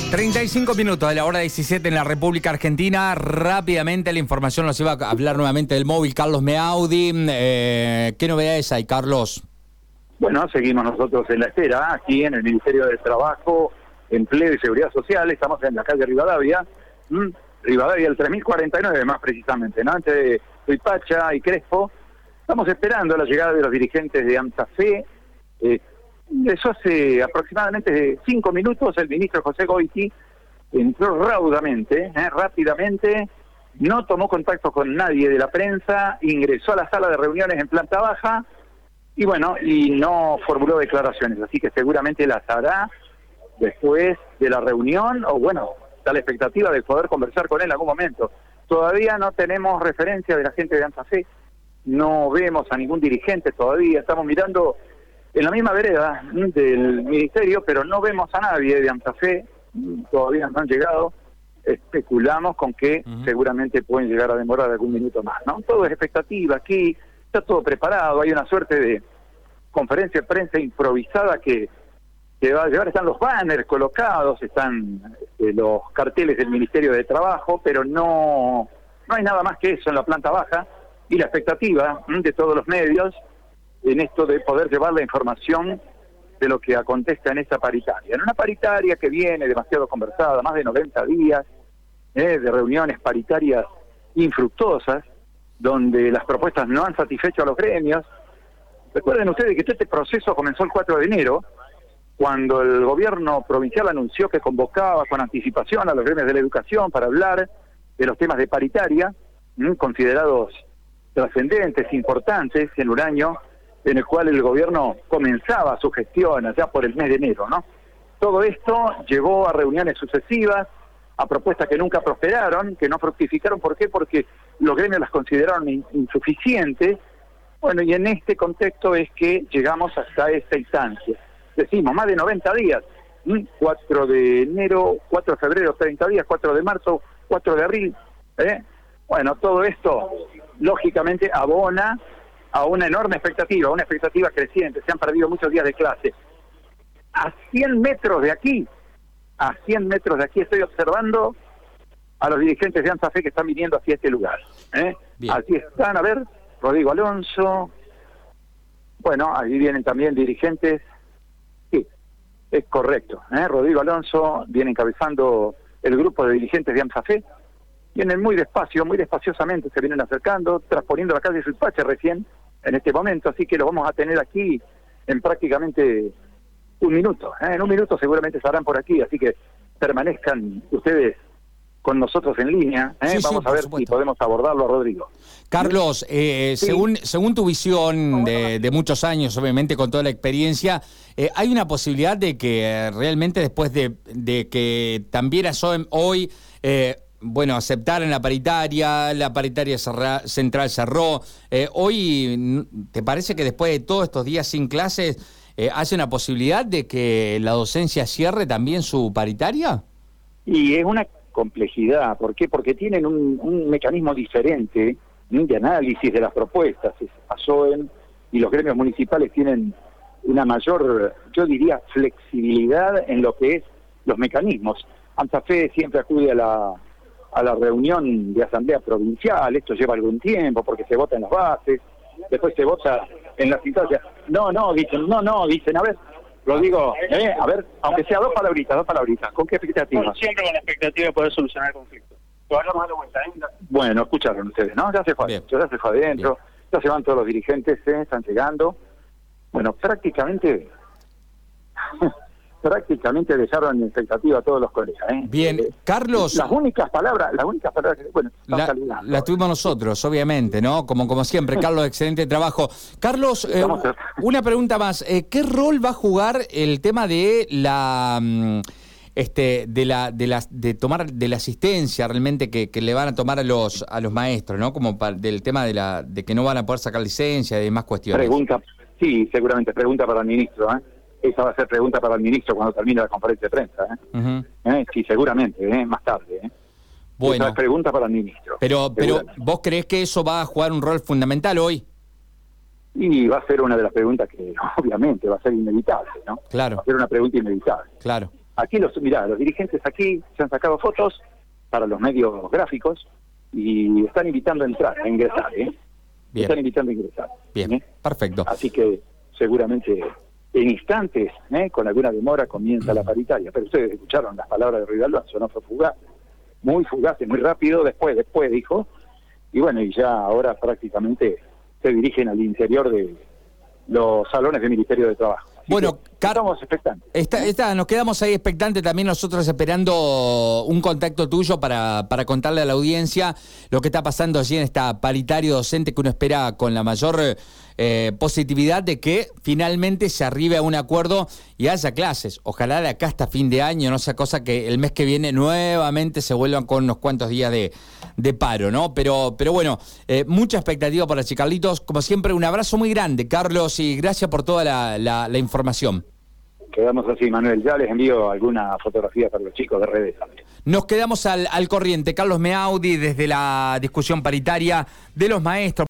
35 minutos de la hora 17 en la República Argentina. Rápidamente la información nos iba a hablar nuevamente del móvil Carlos Meaudi. ¿Qué novedades hay, Carlos? Bueno, seguimos nosotros en la espera, aquí en el Ministerio de Trabajo, Empleo y Seguridad Social. Estamos en la calle Rivadavia, Rivadavia el 3049 más precisamente, ¿no? Entre Suipacha y Crespo. Estamos esperando la llegada de los dirigentes de AMSAFE. Eso hace aproximadamente 5 minutos el ministro José Goiti entró rápidamente, no tomó contacto con nadie de la prensa, ingresó a la sala de reuniones en planta baja y no formuló declaraciones, así que seguramente las hará después de la reunión o está la expectativa de poder conversar con él en algún momento. Todavía no tenemos referencia de la gente de AMSAFE, no vemos a ningún dirigente todavía, estamos mirando en la misma vereda del ministerio, pero no vemos a nadie de AMSAFE, todavía no han llegado. Especulamos con que seguramente pueden llegar a demorar algún minuto más, ¿no? Todo es expectativa aquí, está todo preparado, hay una suerte de conferencia de prensa improvisada que va a llevar, están los banners colocados, están los carteles del Ministerio de Trabajo, pero no hay nada más que eso en la planta baja, y la expectativa de todos los medios en esto de poder llevar la información de lo que acontezca en esta paritaria. En una paritaria que viene demasiado conversada, más de 90 días de reuniones paritarias infructuosas, donde las propuestas no han satisfecho a los gremios. Recuerden ustedes que todo este proceso comenzó el 4 de enero, cuando el gobierno provincial anunció que convocaba con anticipación a los gremios de la educación para hablar de los temas de paritaria, considerados trascendentes, importantes en un año en el cual el gobierno comenzaba su gestión allá por el mes de enero, ¿no? Todo esto llevó a reuniones sucesivas, a propuestas que nunca prosperaron, que no fructificaron. ¿Por qué? Porque los gremios las consideraron insuficientes. Y en este contexto es que llegamos hasta esta instancia. Decimos, más de 90 días, 4 de enero, 4 de febrero, 30 días, 4 de marzo, 4 de abril. Todo esto, lógicamente, abona a una enorme expectativa, una expectativa creciente. Se han perdido muchos días de clase. A 100 metros de aquí estoy observando a los dirigentes de AMSAFE que están viniendo hacia este lugar. Aquí están, a ver, Rodrigo Alonso. Ahí vienen también dirigentes. Sí, es correcto. Rodrigo Alonso viene encabezando el grupo de dirigentes de AMSAFE. Vienen muy despaciosamente, se vienen acercando, transponiendo la calle Suipacha recién, en este momento, así que lo vamos a tener aquí en prácticamente un minuto. En un minuto seguramente estarán por aquí, así que permanezcan ustedes con nosotros en línea. Vamos a ver si podemos abordarlo a Rodrigo. Carlos, según tu visión de muchos años, obviamente con toda la experiencia, ¿hay una posibilidad de que realmente después de que también hoy aceptaran la paritaria central cerró, hoy, ¿te parece que después de todos estos días sin clases, hace una posibilidad de que la docencia cierre también su paritaria? Y es una complejidad. ¿Por qué? Porque tienen un mecanismo diferente de análisis de las propuestas. ASOEM y los gremios municipales tienen una mayor, yo diría, flexibilidad en lo que es los mecanismos. AMSAFE siempre acude a la reunión de asamblea provincial. Esto lleva algún tiempo porque se vota en las bases, después se vota en las instancias. Dicen, a ver, Rodrigo, a ver, aunque sea dos palabritas, ¿con qué expectativa? Siempre con la expectativa de poder solucionar el conflicto. Vamos a la vuelta, Bueno, escucharon ustedes, ¿no? Ya se fue adentro, ya se van todos los dirigentes, están llegando. Prácticamente dejaron en expectativa a todos los colegas. Bien, Carlos. Las únicas palabras están saludando. Las tuvimos nosotros, obviamente, ¿no? Como siempre, Carlos, excelente trabajo. Carlos, una pregunta más. ¿Qué rol va a jugar el tema de de tomar de la asistencia realmente que le van a tomar a los maestros, ¿no? Como del tema de que no van a poder sacar licencia y demás cuestiones. Seguramente pregunta para el ministro, Esa va a ser pregunta para el ministro cuando termine la conferencia de prensa. Sí, seguramente, más tarde. Esa es pregunta para el ministro. Pero ¿vos creés que eso va a jugar un rol fundamental hoy? Y va a ser una de las preguntas que obviamente va a ser inevitable, ¿no? Claro. Va a ser una pregunta inevitable. Claro. Aquí los dirigentes aquí se han sacado fotos para los medios gráficos y están invitando a ingresar, Bien. Están invitando a ingresar. Bien, perfecto. Así que seguramente en instantes, con alguna demora, comienza la paritaria. Pero ustedes escucharon las palabras de Ruiz Galván, no fue fugaz, muy rápido, después dijo, y bueno, y ya ahora prácticamente se dirigen al interior de los salones del Ministerio de Trabajo. Bueno, estamos expectantes. Nos quedamos ahí expectantes también nosotros, esperando un contacto tuyo para contarle a la audiencia lo que está pasando allí en esta paritaria docente, que uno espera con la mayor positividad de que finalmente se arribe a un acuerdo y haya clases. Ojalá de acá hasta fin de año, no sea cosa que el mes que viene nuevamente se vuelvan con unos cuantos días de paro, ¿no? Pero bueno, mucha expectativa para Carlitos. Como siempre, un abrazo muy grande, Carlos, y gracias por toda la información. Quedamos así, Manuel. Ya les envío alguna fotografía para los chicos de redes también. Nos quedamos al corriente. Carlos Meaudi, desde la discusión paritaria de los maestros.